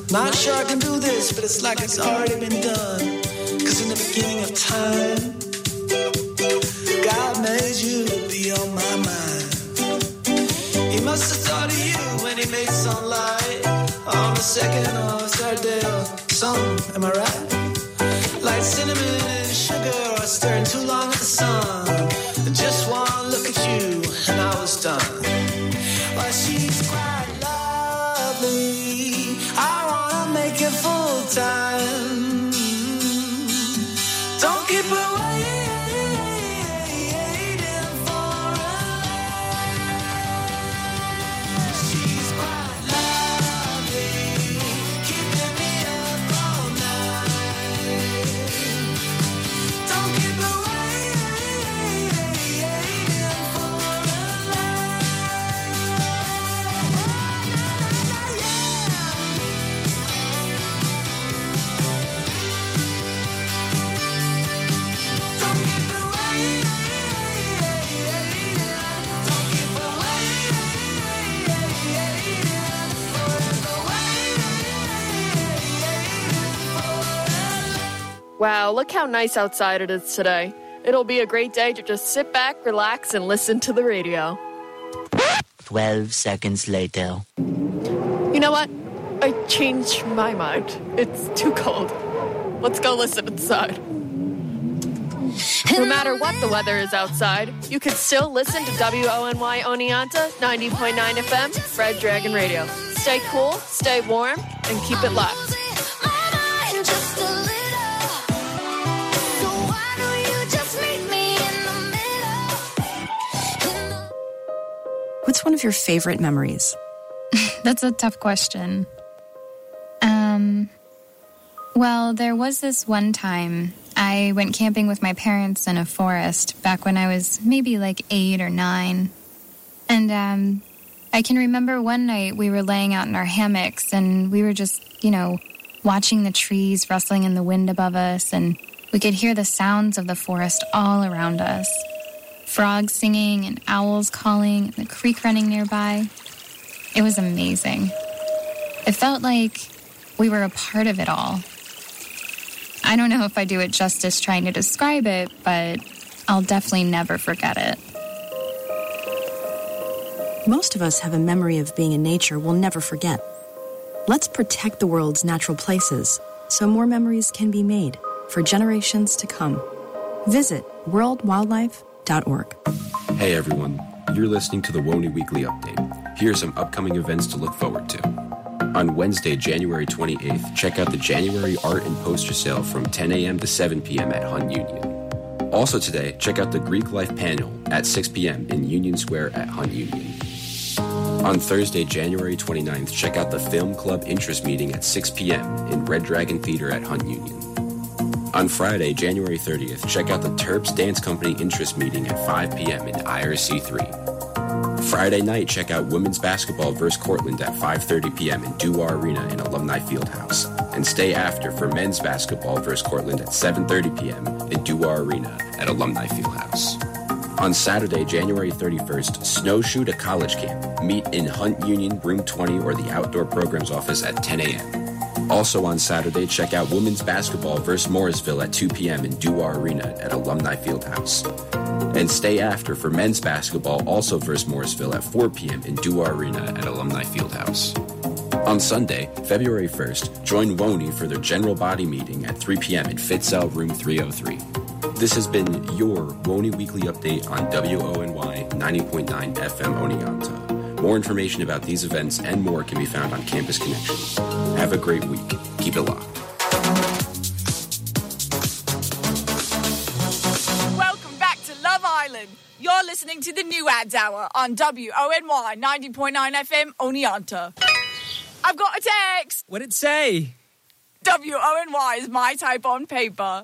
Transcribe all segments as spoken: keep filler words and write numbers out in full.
Not sure I can do this, but it's like it's already been done. Cause in the beginning of time, God made you to be on my mind. He must have thought of you when he made sunlight on the second or third day or something, am I right? Like cinnamon and sugar or stirring too long at the sun. Just one look at you and I was done. Well, she's quite lovely. I wanna make it full time. Don't keep her waiting for a she's quite lovely, keeping me up all night. Don't keep her Wow, look how nice outside it is today. It'll be a great day to just sit back, relax, and listen to the radio. Twelve seconds later. You know what? I changed my mind. It's too cold. Let's go listen inside. No matter what the weather is outside, you can still listen to W O N Y Oneonta ninety point nine F M, Red Dragon Radio. Stay cool, stay warm, and keep it locked. What's one of your favorite memories? That's a tough question. Um, well, there was this one time I went camping with my parents in a forest back when I was maybe like eight or nine. And um, I can remember one night we were laying out in our hammocks and we were just, you know, watching the trees rustling in the wind above us, and we could hear the sounds of the forest all around us. Frogs singing and owls calling and the creek running nearby. It was amazing. It felt like we were a part of it all. I don't know if I do it justice trying to describe it, but I'll definitely never forget it. Most of us have a memory of being in nature we'll never forget. Let's protect the world's natural places so more memories can be made for generations to come. Visit world wildlife dot org. Hey everyone, you're listening to the Woney Weekly Update. Here are some upcoming events to look forward to. On Wednesday, January twenty-eighth, check out the January art and poster sale from ten a.m. to seven p.m. at Hunt Union. Also today, check out the Greek Life panel at six p.m. in Union Square at Hunt Union. On Thursday, January twenty-ninth, check out the Film Club Interest Meeting at six p.m. in Red Dragon Theater at Hunt Union. On Friday, January thirtieth, check out the Terps Dance Company Interest Meeting at five p.m. in I R C three. Friday night, check out Women's Basketball versus Cortland at five thirty p.m. in Duar Arena in Alumni Fieldhouse. And stay after for Men's Basketball versus Cortland at seven thirty p.m. in Duar Arena at Alumni Fieldhouse. On Saturday, January thirty-first, snowshoe to college camp. Meet in Hunt Union, Room twenty, or the Outdoor Programs Office at ten a.m. Also on Saturday, check out Women's Basketball versus Morrisville at two p.m. in Duar Arena at Alumni Fieldhouse. And stay after for Men's Basketball, also versus Morrisville at four p.m. in Duar Arena at Alumni Fieldhouse. On Sunday, February first, join Woney for their general body meeting at three p.m. in Fitzell Room three oh three. This has been your Woney Weekly Update on W O N Y ninety point nine F M Oneonta. More information about these events and more can be found on Campus Connection. Have a great week. Keep it locked. Welcome back to Love Island. You're listening to the New Ads Hour on W O N Y ninety point nine F M Oneonta. I've got a text. What'd it say? W O N Y is my type on paper.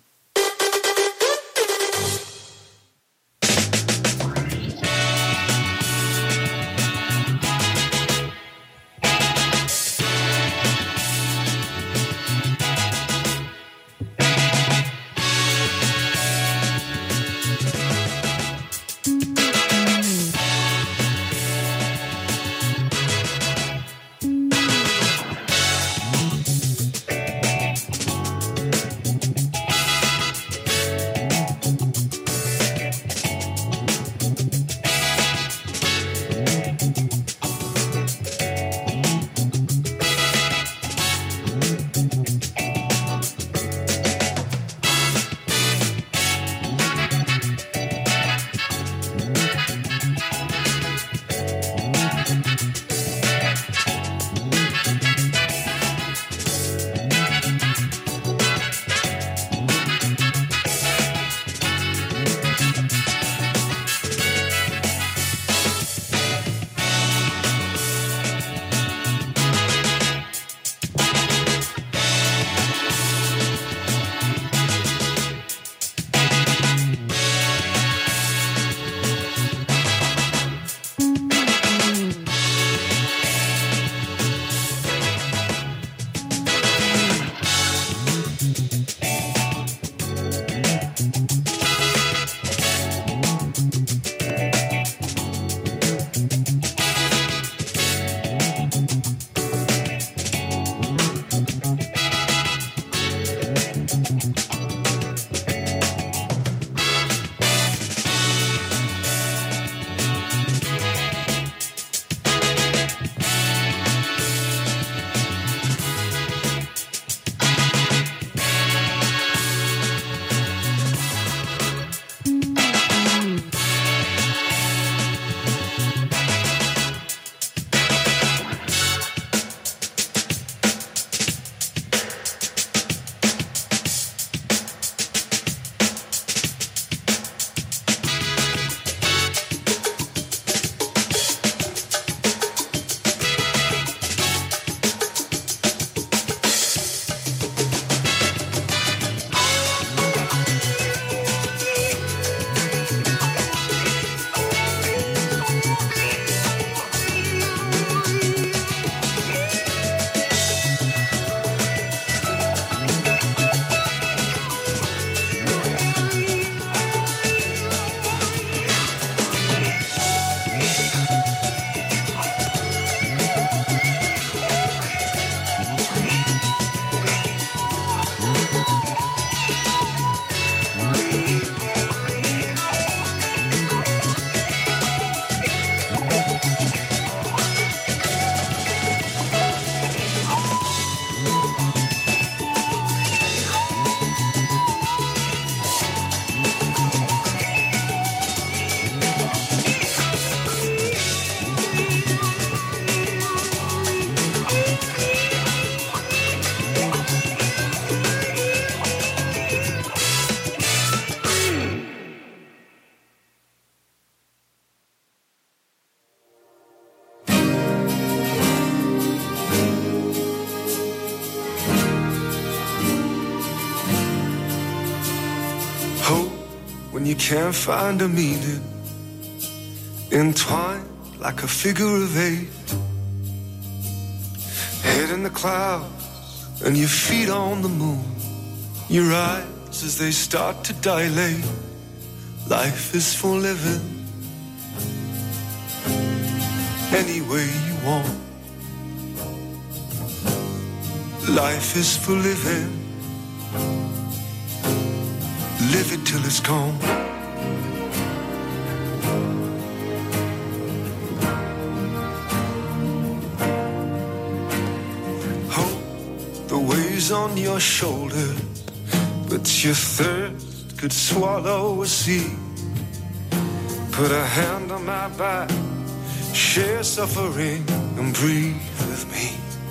you can't find a meaning, entwined like a figure of eight, head in the clouds and your feet on the moon, your eyes as they start to dilate. Life is for living any way you want. Life is for living, live it till it's gone. On your shoulder, but your thirst could swallow a sea. Put a hand on my back, share suffering and breathe with me.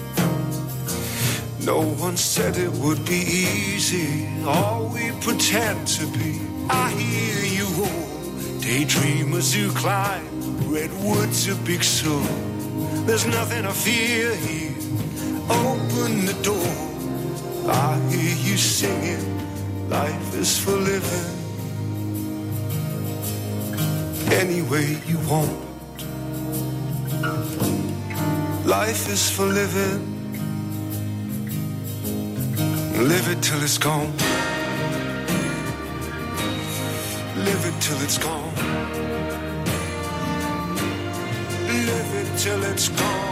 No one said it would be easy, all we pretend to be. I hear you all, daydreamers who climb redwoods of Big Sur. There's nothing to fear here, open the door. I hear you singing, life is for living any way you want. Life is for living, live it till it's gone. Live it till it's gone. Live it till it's gone.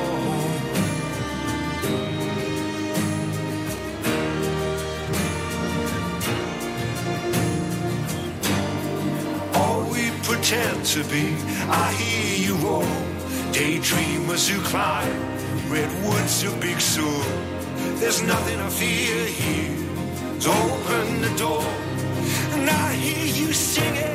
Pretend to be, I hear you all, daydreamers who climb redwoods of Big Sur. There's nothing to fear here, so open the door, and I hear you singing.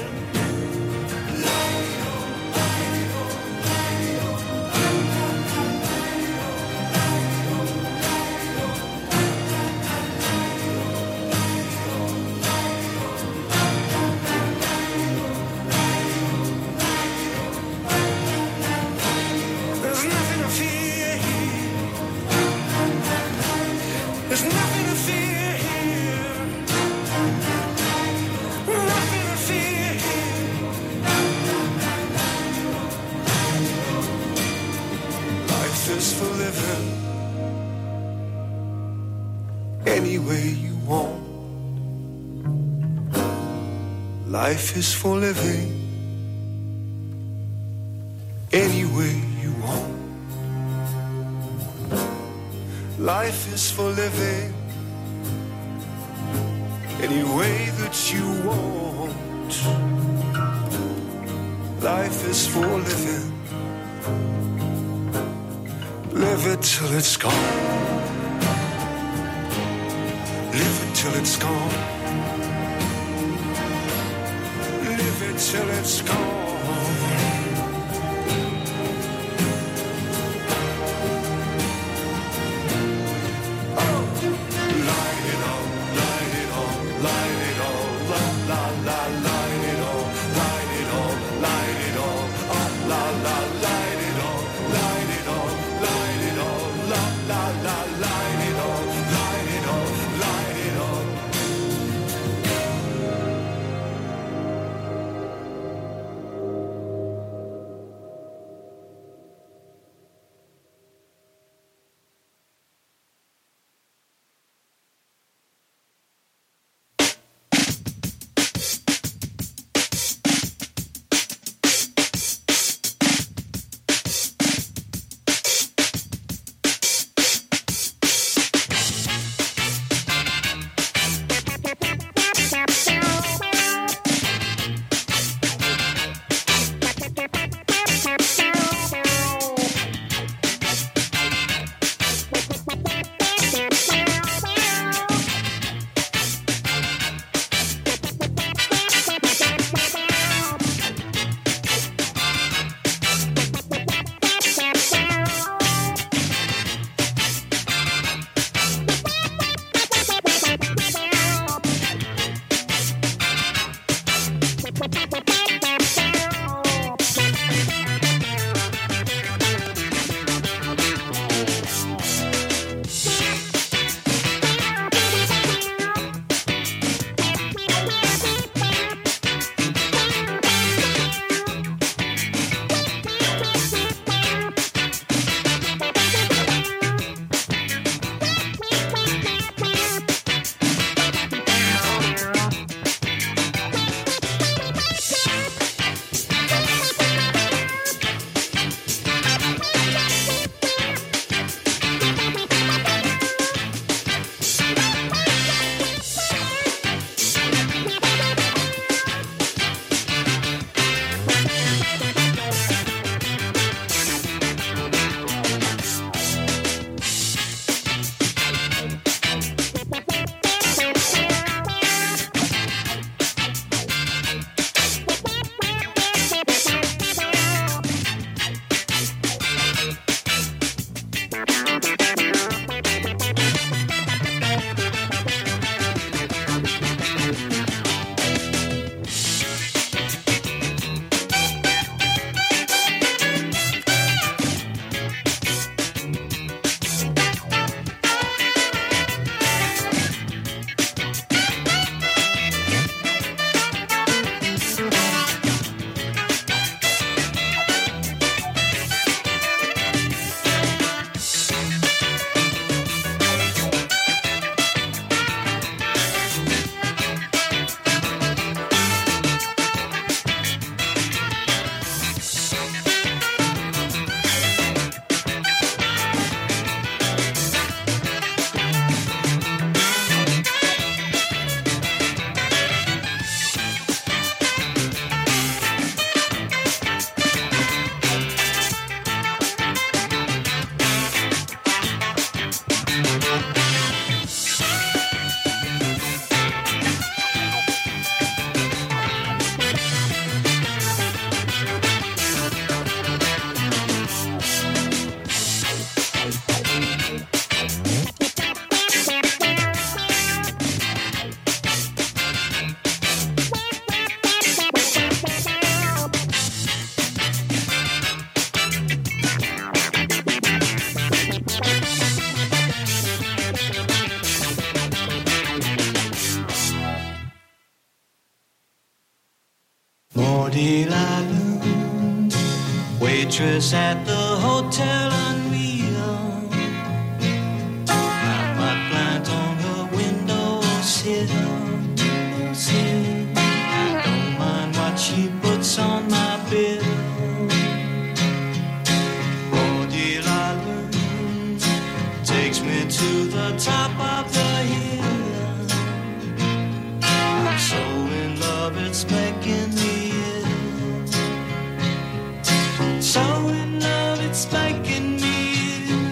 Life is for living any way you want. Life is for living any way that you want. Life is for living, live it till it's gone. Live it till it's gone. Till it's gone. Waitress at the Hotel Unreal, got my plant on her window sill. I don't mind what she puts on my bill. Oh, Delilah takes me to the top of the hill. I'm so in love, it's making me ill. So in love, it's making me ill.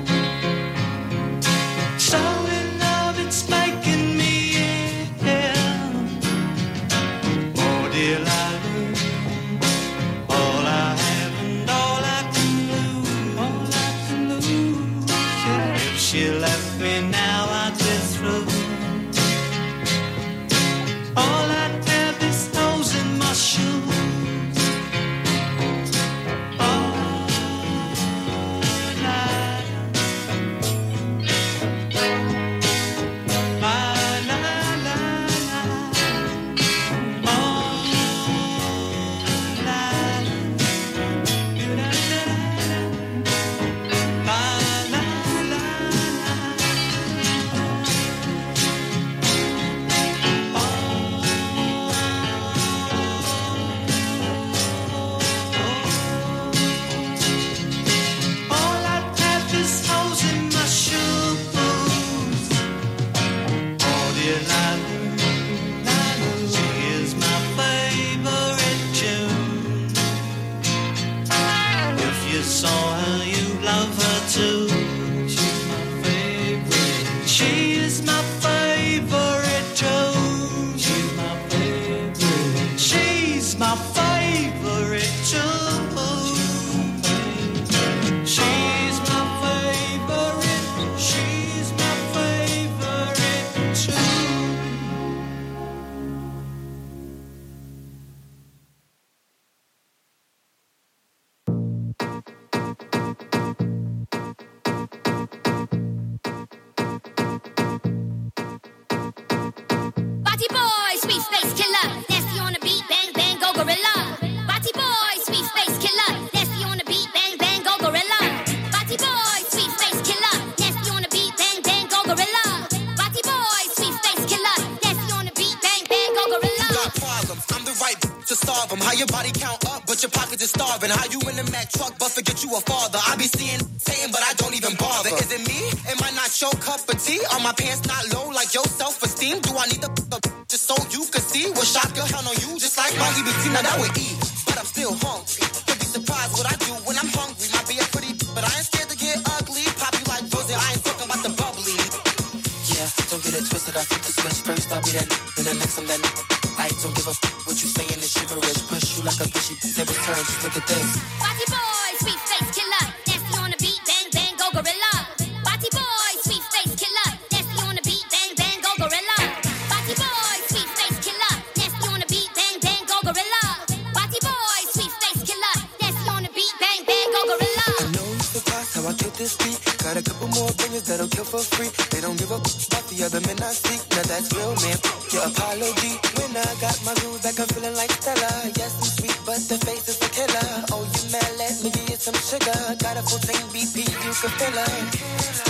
So in love, it's making me ill. Oh, Delilah, all I have and all I can lose, all I can lose. Yeah. If she left me now, I'd be through. All I'd have is holes in my shoes. How you in the Mack truck, but forget you a father. I be seeing, saying, but I don't even bother. Is it me? Am I not your cup of tea? Are my pants not low like your self-esteem? Do I need to f- just so you can see? What shot your count on you? Just like my E B T, now that would eat. But I'm still hungry. You'll be surprised what I do when I'm hungry. Might be a pretty, but I ain't scared to get ugly. Pop you like Rosie, I ain't talking about the bubbly. Yeah, don't get it twisted. I flip the switch first. I'll be that, then the next I'm that. I don't give a f- what you saying is shiverish. Push you like a fishy, never turn, just look at this. Body boy, sweet face killer. Nasty on the beat, bang, bang, go gorilla. Body boy, sweet face killer. Nasty on the beat, bang, bang, go gorilla. Body boy, sweet face killer. Nasty on the beat, bang, bang, go gorilla. Body boy, sweet face killer. Nasty on the beat, bang, bang, go gorilla. I know you surprised how I killed this beat. Got a couple more opinions that'll kill for free. They don't give a f- about the other men I speak. Now that's real, man. Your apology. When I got my groove back, I'm feeling like Stella. Yes, I'm sweet, but the face is a killer. Oh, you mad? Let me give you some sugar. Got a full tank B P, you can fill her.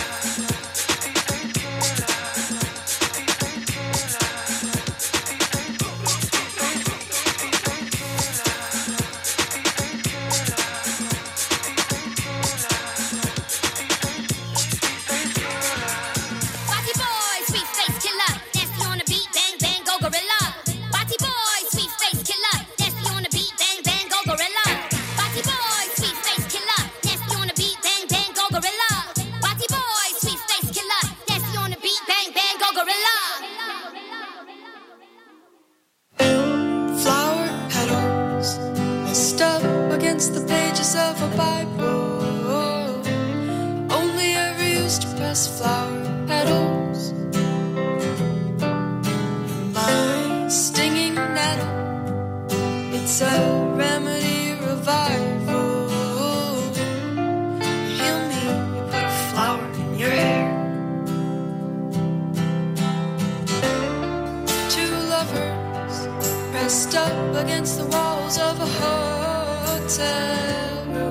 Pressed up against the walls of a hotel room.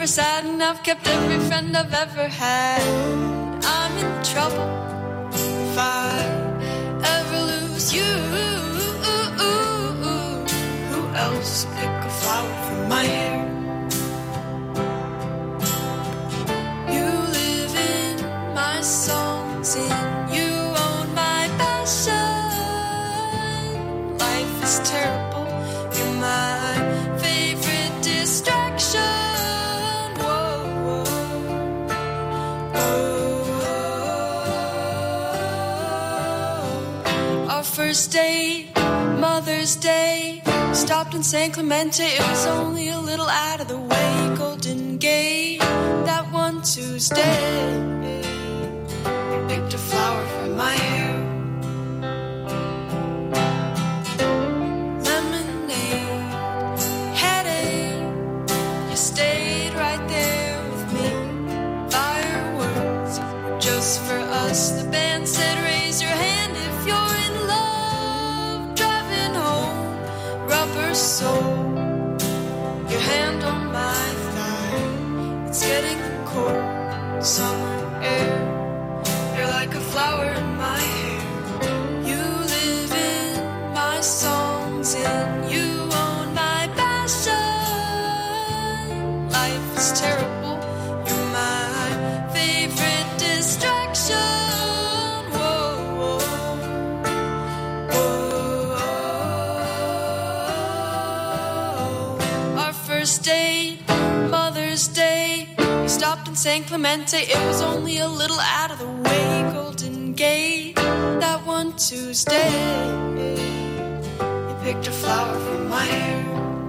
never sad and I've kept every friend I've ever had. I'm in trouble if I ever lose you. Who else will pick a flower from my hair? You live in my songs and you own my passion. Life is terrible, you're my favorite distraction. Whoa, whoa, whoa. Our first date, Mother's Day, stopped in San Clemente. It was only a little out of the way. Golden Gate, that one Tuesday, picked a flower from my hair. Lemonade, headache, you stayed right there with me. Fireworks, just for us. The band said raise your hand if you're in love. Driving home, rubber sole, your hand on my thigh. It's getting cold, summer air. You're like a flower in my hair. You live in my songs and you own my passion. Life is terrible, you're my favorite distraction. Whoa, whoa, whoa. Our first date, Mother's Day, we stopped in San Clemente. It was only a little out of the way. Golden Gate, that one Tuesday, you picked a flower from my hair.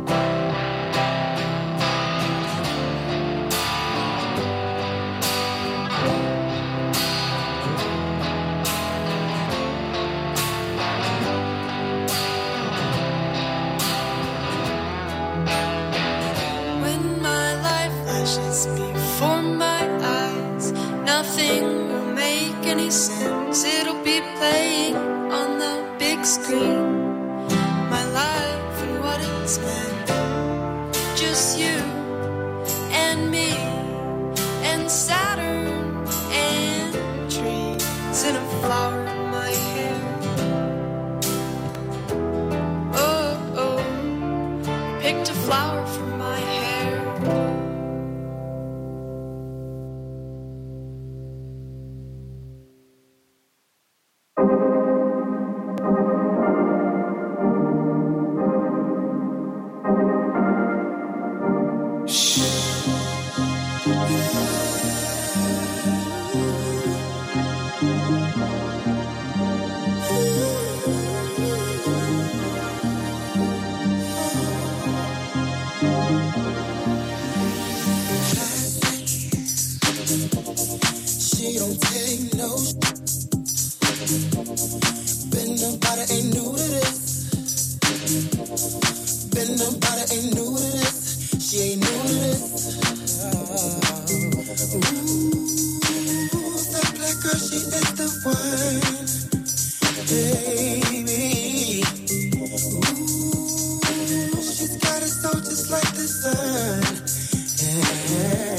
When my life flashes before my eyes, nothing will make any sense. It'll be playing on the big screen. My life and what it's meant. Just you and me and Saturn and trees and a flower in my hair. Oh, oh, picked a flower from my hair. She don't take no. Been about it, ain't new to this. Been about it, ain't new to this. She ain't new to this. Ooh, that black girl, she is the one, baby. Ooh, she's got a soul just like the sun. Yeah.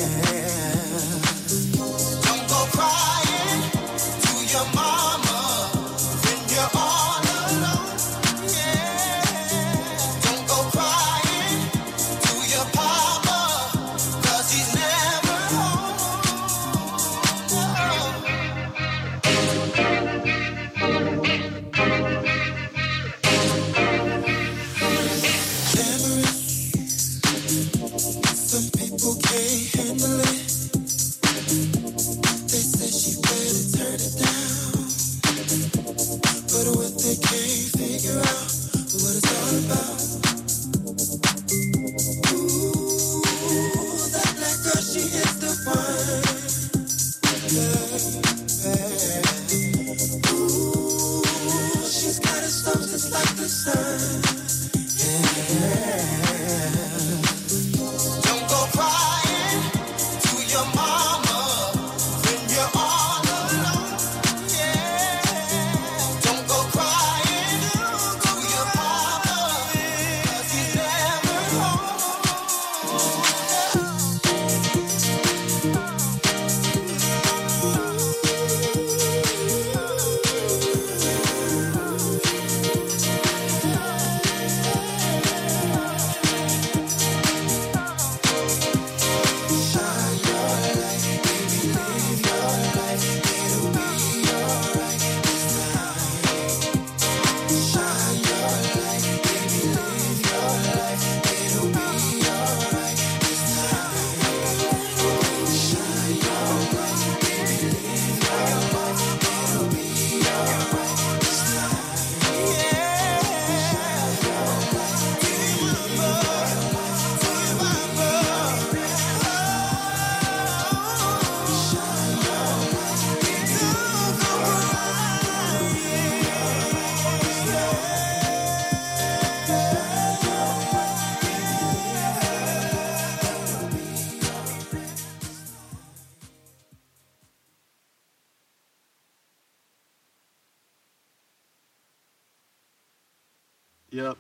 Yep.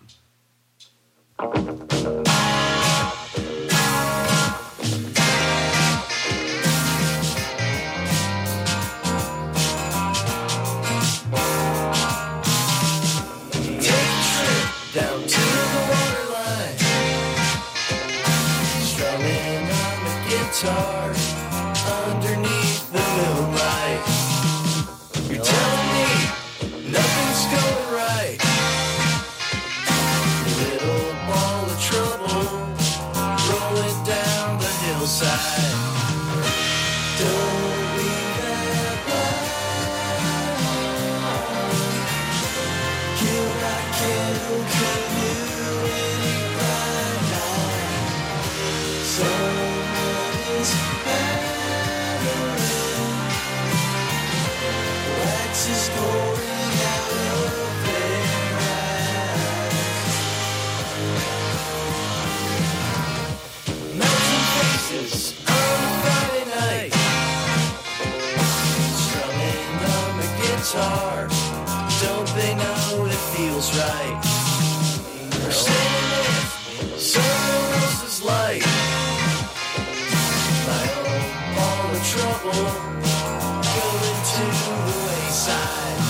Down to the waterline, strumming on the guitar underneath the moonlight. You're telling me nothing's going right. A little ball of trouble rolling down the hillside. Don't leave that blind. Kill that candle, kill you any bright light. Someone is battering. Wax is pouring out of their eyes. Melting faces on a Friday night, strumming on the guitar. Don't they know it feels right? We're standing with someone else's light. My own ball of trouble going to the wayside.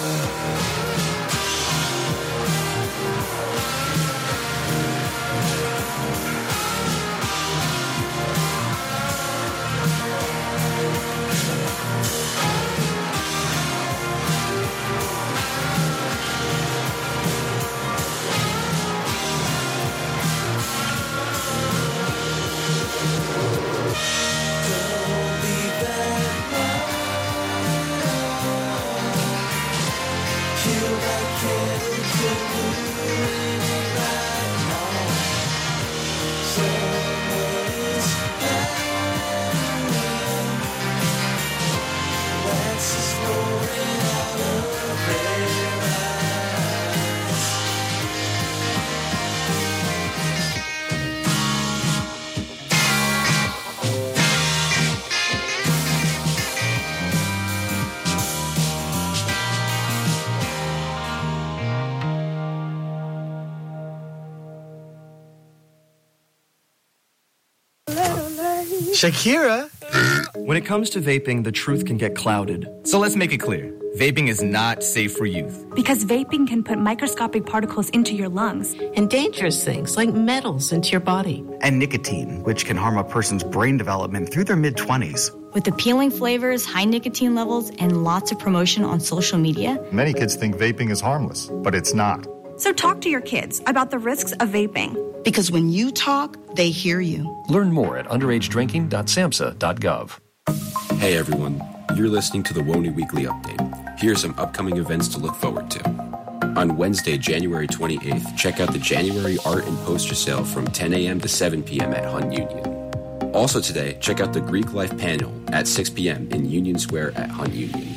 Shakira? When it comes to vaping, the truth can get clouded. So let's make it clear. Vaping is not safe for youth. Because vaping can put microscopic particles into your lungs. And dangerous things like metals into your body. And nicotine, which can harm a person's brain development through their mid-twenties. With appealing flavors, high nicotine levels, and lots of promotion on social media. Many kids think vaping is harmless, but it's not. So talk to your kids about the risks of vaping. Because when you talk, they hear you. Learn more at underage drinking dot samhsa dot gov. Hey everyone, you're listening to the W O N Y Weekly Update. Here are some upcoming events to look forward to. On Wednesday, January twenty-eighth, check out the January art and poster sale from ten a.m. to seven p.m. at Hunt Union. Also today, check out the Greek Life panel at six p.m. in Union Square at Hunt Union.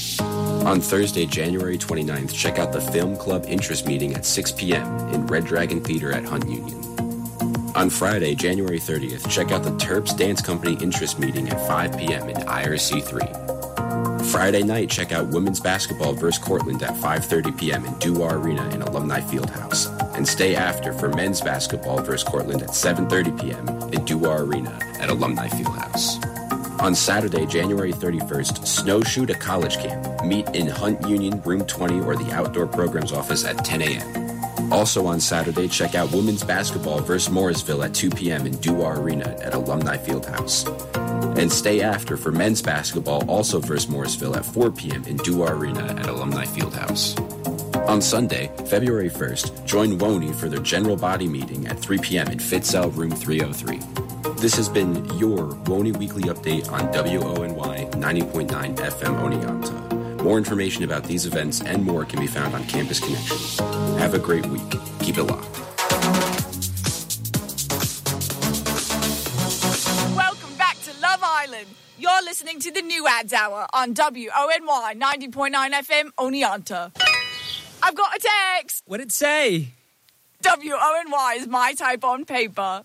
On Thursday, January twenty-ninth, check out the Film Club Interest Meeting at six p.m. in Red Dragon Theater at Hunt Union. On Friday, January thirtieth, check out the Terps Dance Company Interest Meeting at five p.m. in I R C three. Friday night, check out Women's Basketball versus Cortland at five thirty p.m. in Duar Arena in Alumni Fieldhouse. And stay after for Men's Basketball versus Cortland at seven thirty p.m. in Duar Arena at Alumni Fieldhouse. On Saturday, January thirty-first, snowshoe to college camp. Meet in Hunt Union, room twenty, or the Outdoor Programs Office at ten a.m. Also on Saturday, check out Women's Basketball versus Morrisville at two p.m. in Duar Arena at Alumni Fieldhouse. And stay after for Men's Basketball, also versus Morrisville at four p.m. in Duar Arena at Alumni Fieldhouse. On Sunday, February first, join W O N Y for their general body meeting at three p.m. in Fitzell, room three oh three. This has been your W O N Y Weekly Update on W O N Y ninety point nine F M Oneonta. More information about these events and more can be found on Campus Connections. Have a great week. Keep it locked. Welcome back to Love Island. You're listening to the New Ads Hour on W O N Y ninety point nine F M Oneonta. I've got a text. What'd it say? W O N Y is my type on paper.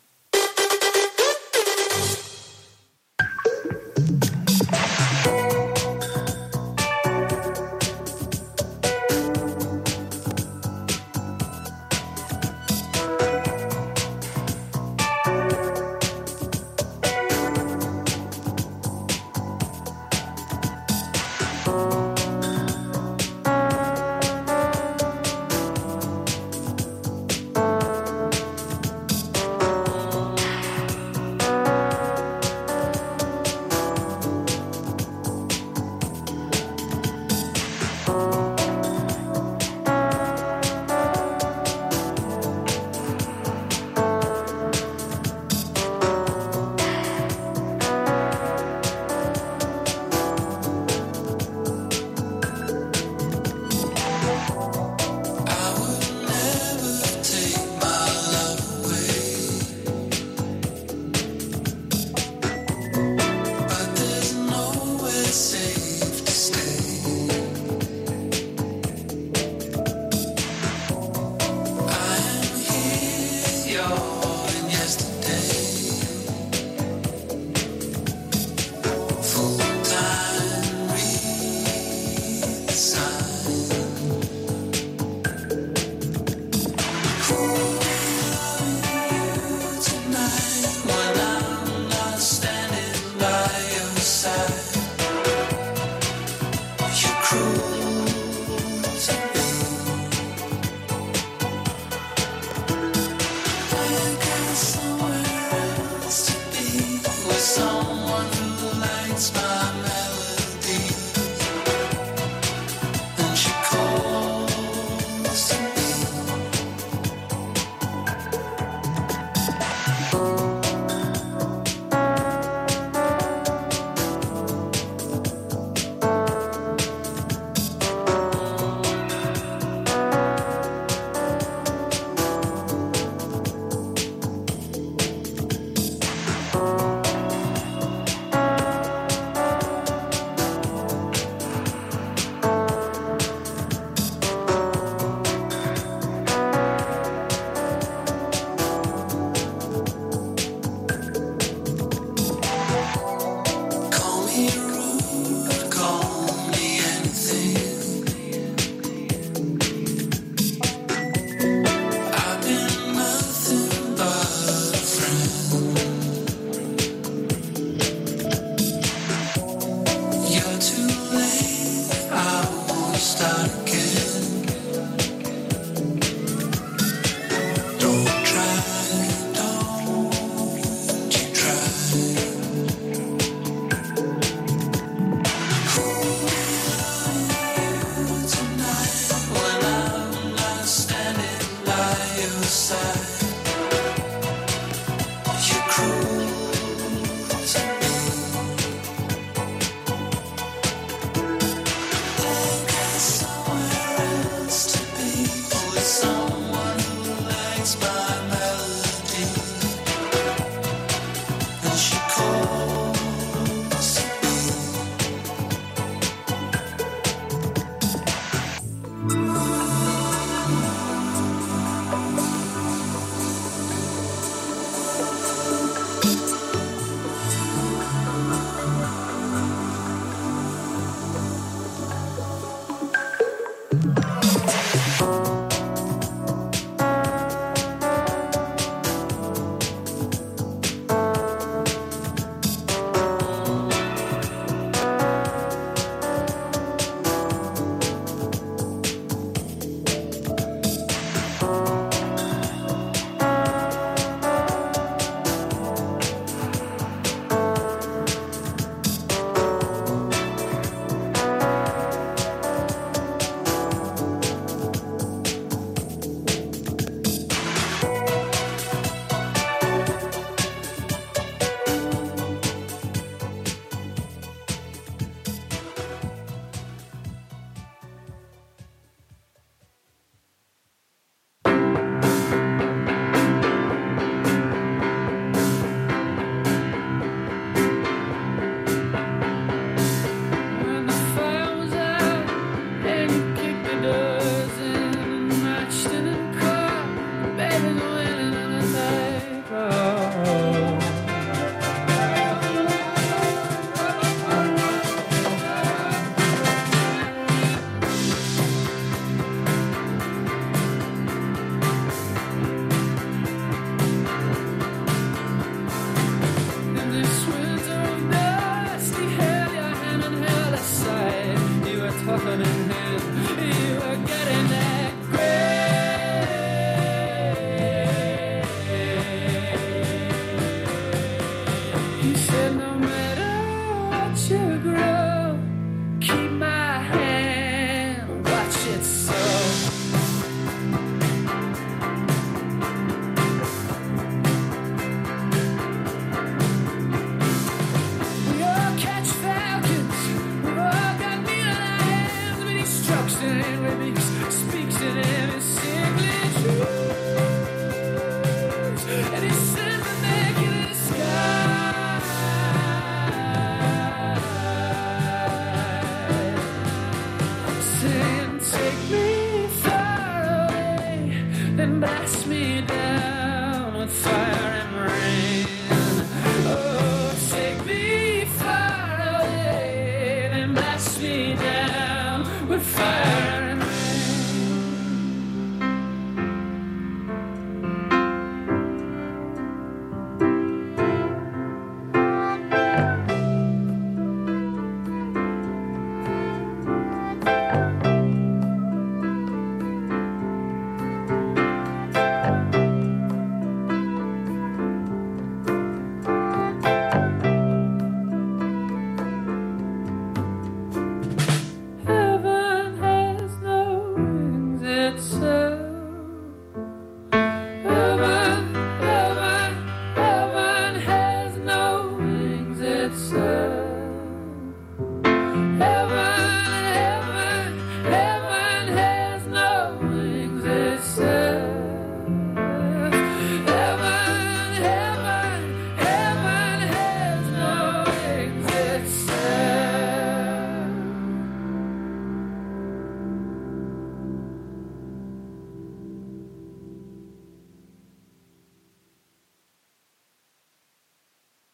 Blast me down.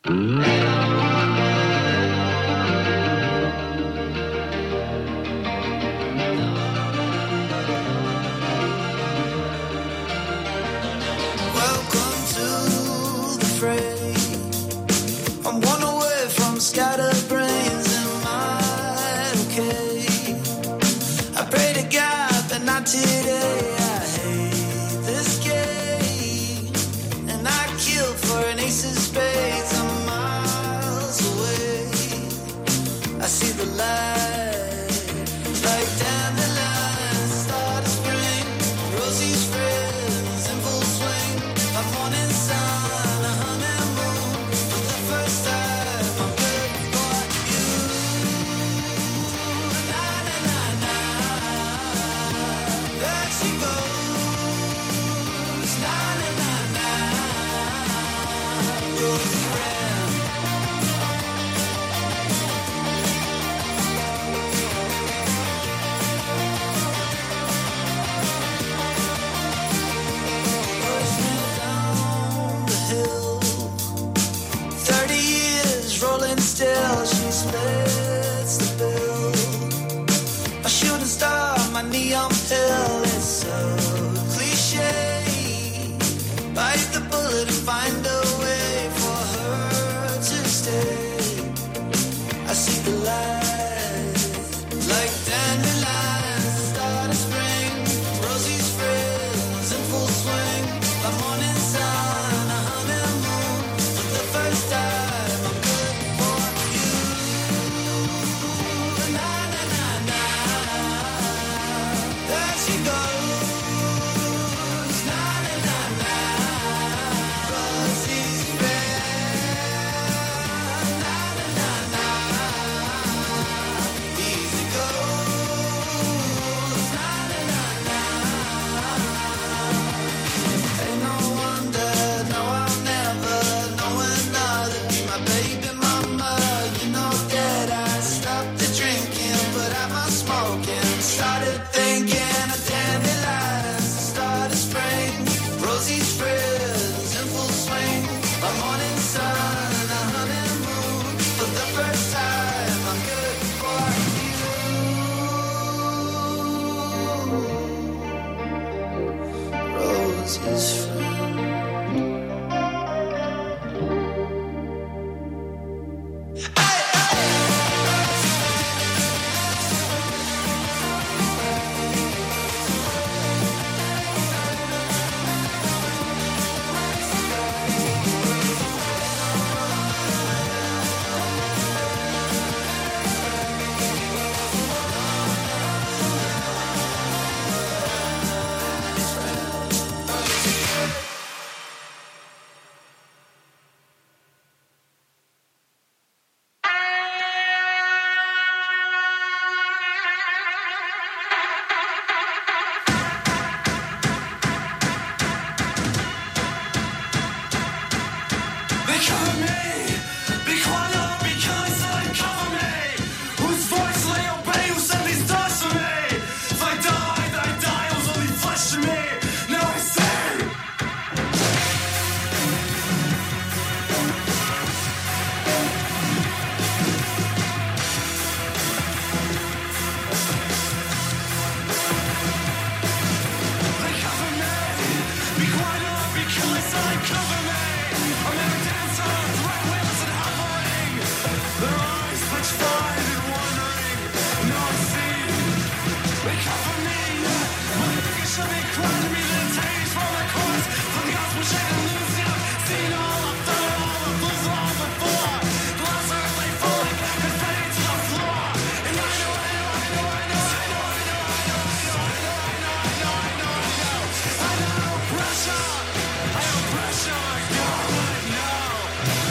Welcome to the fray. I'm one away from scattered brains. Am I okay? I pray to God, but not today. I hate this game, and I kill for an ace of spades. I'm miles away. I see the light, like dandelions, start of spring. Rosie's friends in full swing. A morning sun, a honeymoon. For the first time, I'm good for you. Na na na na. There she goes. Na na na na. Rosie friend. Down the hill, thirty years rolling still. She splits the bill. A shooting star, my neon pill. It's so cliche. Bite the bullet and find a way for her to stay. I see the light, like dandelions, the start of spring. Rosie's friends in full swing. A morning sun, a honeymoon. For the first time, I'm good for you. Na na na na. There she goes. Na na na na. Rosie's friend. Na na na na. Easy goes. Na na na na. Ain't no wonder, no, I'll never know another. Be my baby mama. You know that I stopped the drinking, but I was smoking. Started thinking of dandelions, the start of spring. Rosie's friends in full swing. A morning sun, a honeymoon. For the first time, I'm good for you. Rosie's friend. They cover me, be quiet, because they cover me. Whose voice they obey, who sent these thoughts to me? If I die, I die, it was only flesh to me. Now I say, they cover me, be quiet, because they cover me. I'm every dancer, threat wheels and hovering. Their eyes switch fine and wandering. Now I see, they cover me. When they think it should be crying to me, then change from the course. From the gospel shade and lose you. Seen all, I've done it all, I've lose it all before. Glass earth lay falling and fading to the floor. And I know, I know, I know, I know, I know, I know, I know, I know, I know, I know, I know, I know, I know, I know, pressure, I know pressure, I know, I know.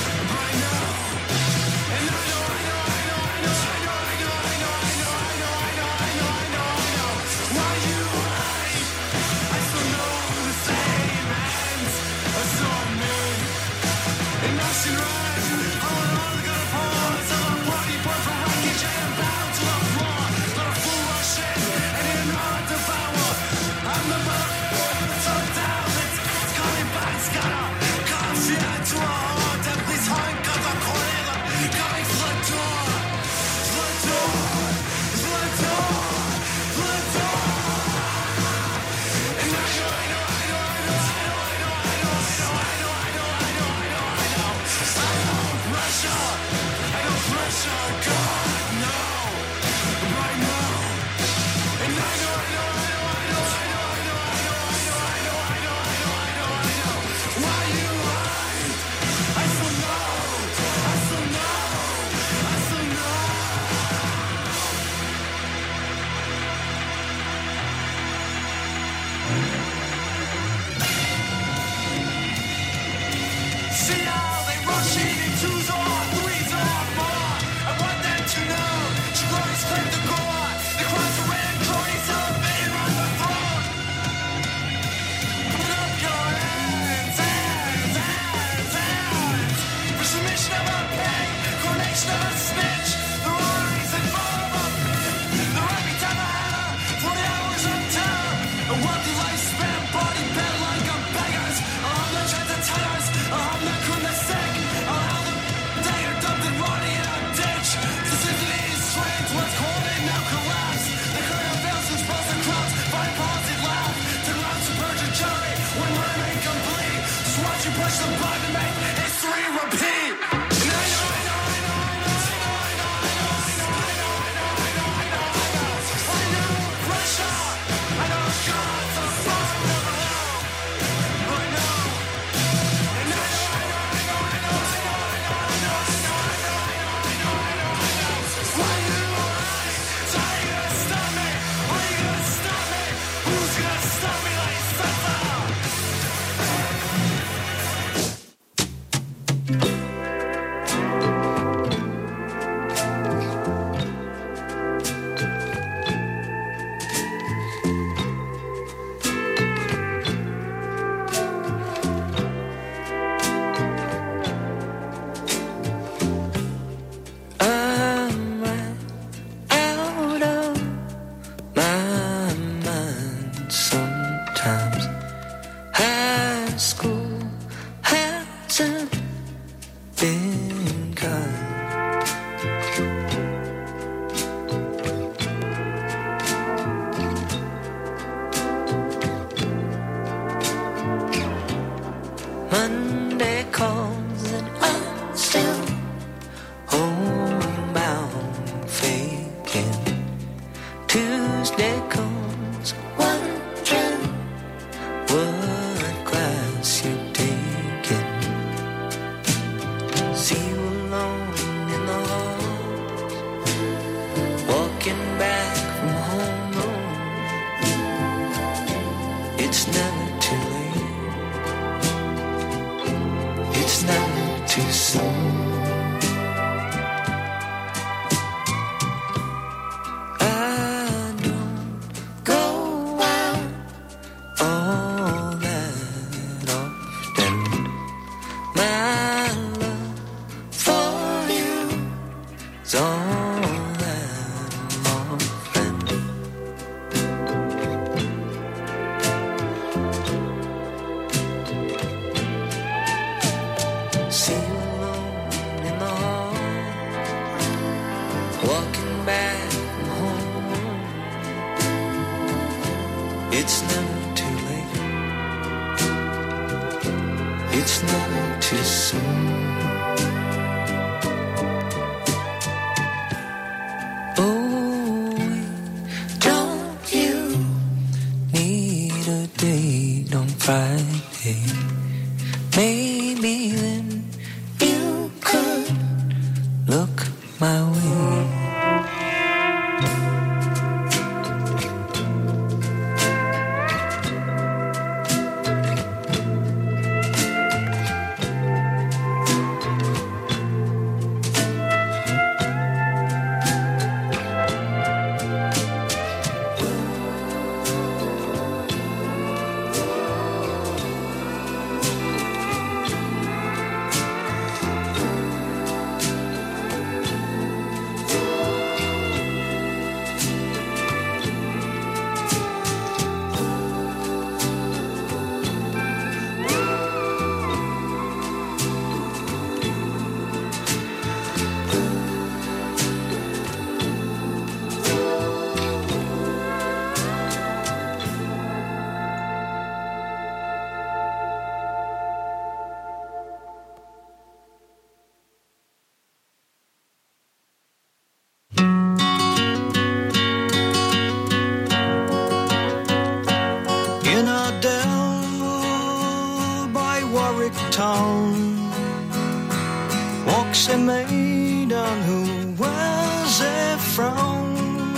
walks a maiden who wears a frown,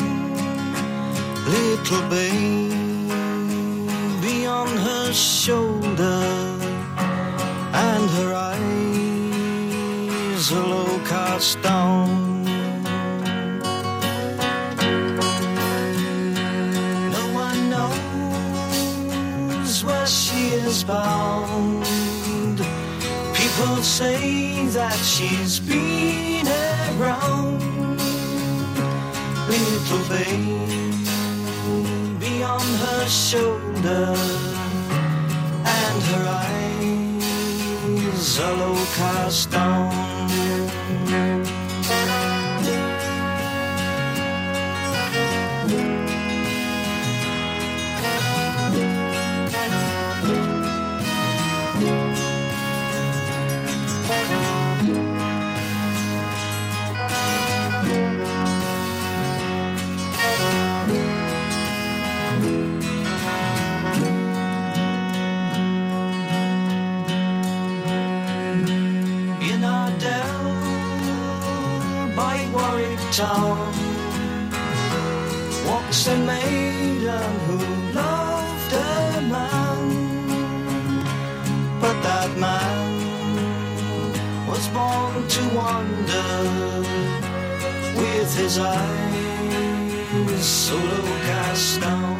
little baby on her shoulder, and her eyes are low cast down. No one knows where she is bound. People say that she's been around, little baby on her shoulder, and her eyes are low cast down. Town walks a maiden who loved a man, but that man was born to wander, with his eyes so low cast down.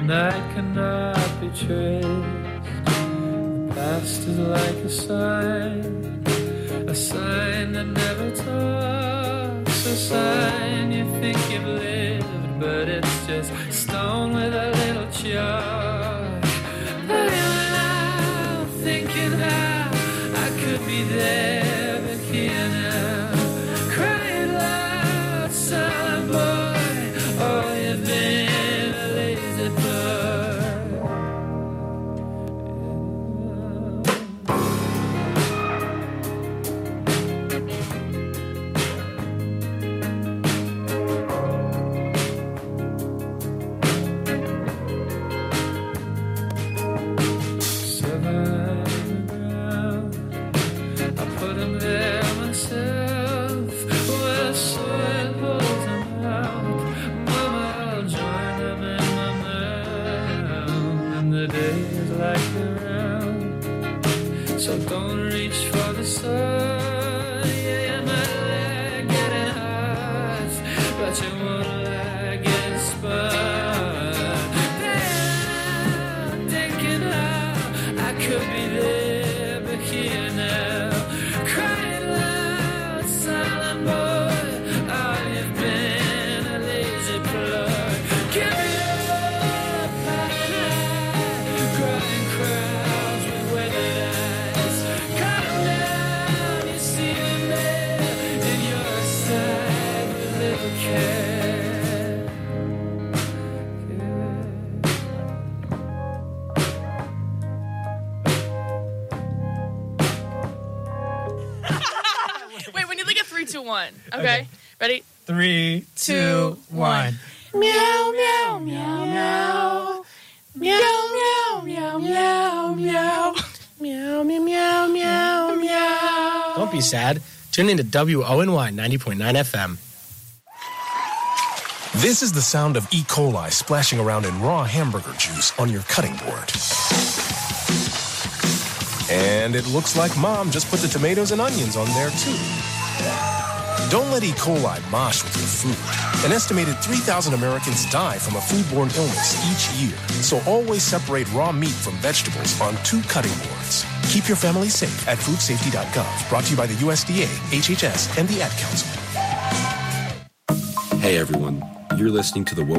and I cannot be traced. The past is like a sign, a sign that never talks, a sign you think you've lived, but it's just stone with a little chalk. But I'm thinking how I could be there, but here now, crying loud, silent boy, oh, you've been a lazy boy. So don't reach for the sun. Yeah, you might like getting hot, but you won't like getting spun. Then thinking how I could be there, but here now, crying loud, silent boy. Oh, you've been a lazy plug. Give me up, high, high, crying crowds with weathered eyes. Wait, we need like a three, two, one. Okay, okay. Ready? Three, two, one. Meow, meow, meow, meow. Meow, meow, meow, meow, meow. Meow, meow, meow, meow, meow. Don't be sad. Tune in to W O N Y ninety point nine F M. This is the sound of E. coli splashing around in raw hamburger juice on your cutting board. And it looks like Mom just put the tomatoes and onions on there, too. Don't let E. coli mosh with your food. An estimated three thousand Americans die from a foodborne illness each year. So always separate raw meat from vegetables on two cutting boards. Keep your family safe at food safety dot gov. Brought to you by the U S D A, H H S, and the Ad Council. Hey, everyone. You're listening to the